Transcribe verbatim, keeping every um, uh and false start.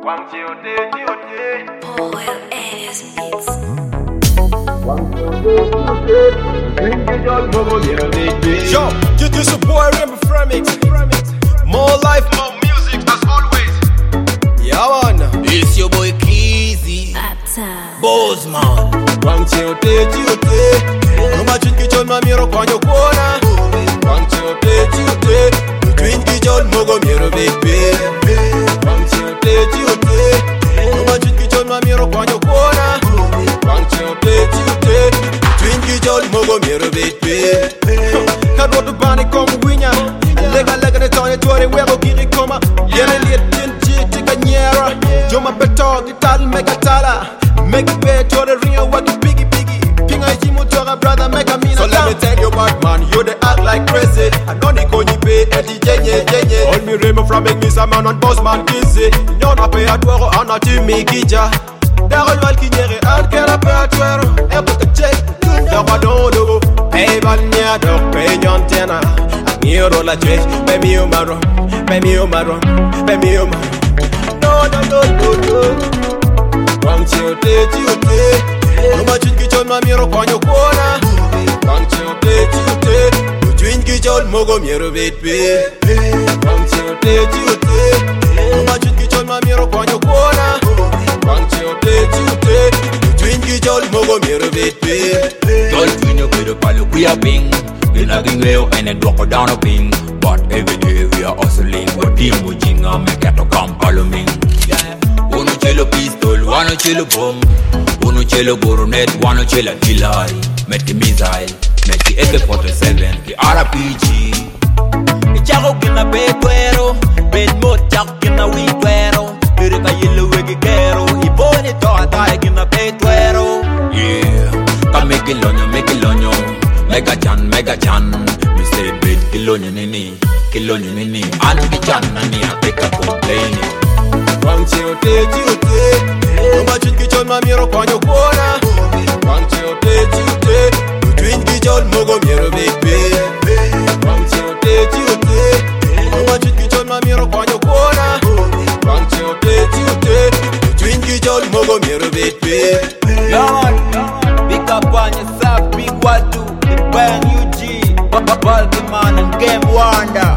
Paul Alias Beats. Yo, this is a boy Rainbow Fremix. More life, more music as always. Yeah man, it's your boy Keezy Uptown Bossman. Wang chiote chiote, no machin kichon mamiro kwanyo kona. Wang chiote chiote, twin kichon mogo miro baby. Wang chiote chiote, no machin kichon mamiro kwanyo kona. Wang chiote chiote, twin kichon mogo miro baby. Kado tu bani komu winya, lega lega ne tone tuore wego kiri koma. Yene liet jinji tika nyera, joma beto gital mega tala. Make it pay to the real what you piggy piggy. King I see motora brother make a mina. So let me tell you bad man, you they act like crazy. I know they go ni pay Eddie jenye jenye. All me Rainbow from make me some man on boss man kissy. No na pay at woro ana timi kija. Daro wal kinyere an kera pay at woro. E put a check. Daro do do. Pay banya do pay nyon tena. Miro la check. Pay me o maron. Pay me o maron. Pay me o maron. No no no no no. Wang chiote chiote, no machin kichon mamiro kwanyo kona. Wang chiote chiote, twin kichon mogo miro baby. Wang chiote chiote, no machin kichon mamiro kwanyo kona. Wang chiote chiote, twin kichon mogo miro baby. Don't win your video palo we are bing. We nagging leo and a drop down a ping. But every day we are hustling. What team we jinga make it to come palo ming. Uno chelo pistol, wano chelo bomb. Uno chelo boronet, wano chelo artillery. Meti missile, meti A K forty-seven, ki R P G. Ichako kina betuero, bet mo chako kina wituero. Pirika yelo wegi kero, iboni to atare kina betuero. Yeah, ka make lonyo, make lonyo. Mega chan, mega chan. We say bet kilonyo nini, kilonyo nini. Anu ki chan nani ateka complaining. Wang chiote chiote, no machin kichon mamiro kwanyo kona. Wang chiote chiote, twin kichon mogo miro baby. Wang chiote chiote, no machin kichon mamiro kwanyo kona. Wang chiote chiote, twin kichon mogo miro baby. Lord, big up on yourself, big what do, the brand new G, Baltimore and Game Wonder.